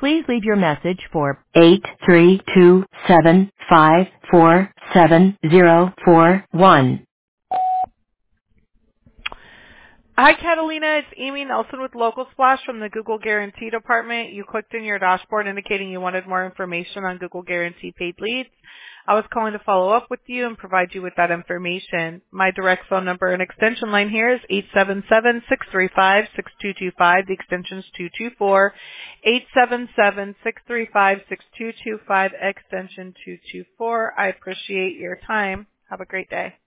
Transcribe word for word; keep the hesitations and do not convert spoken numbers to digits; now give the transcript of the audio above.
Please leave your message for eight three two seven five four seven zero four one. Hi, Catalina. It's Amy Nelson with Local Splash from the Google Guarantee Department. You clicked in your dashboard indicating you wanted more information on Google Guarantee paid leads. I was calling to follow up with you and provide you with that information. My direct phone number and extension line here is eight seven seven, six three five, six two two five. The extension is two two four. eight seven seven, six three five, six two two five, extension two two four. I appreciate your time. Have a great day.